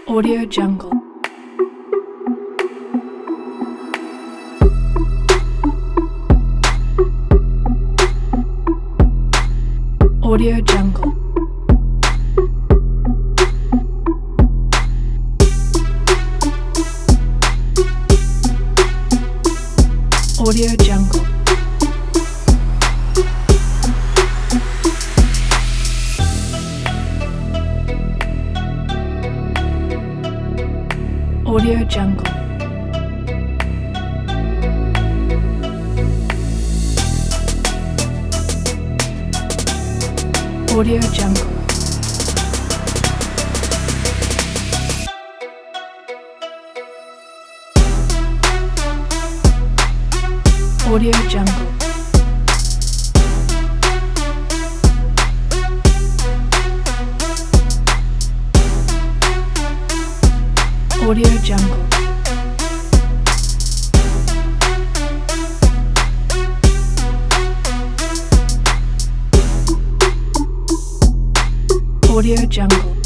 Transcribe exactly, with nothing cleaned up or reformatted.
Audio Jungle. Audio Jungle. Audio Jungle. Audio Jungle. Audio Jungle. Audio Jungle. Audio Jungle. Audio Jungle.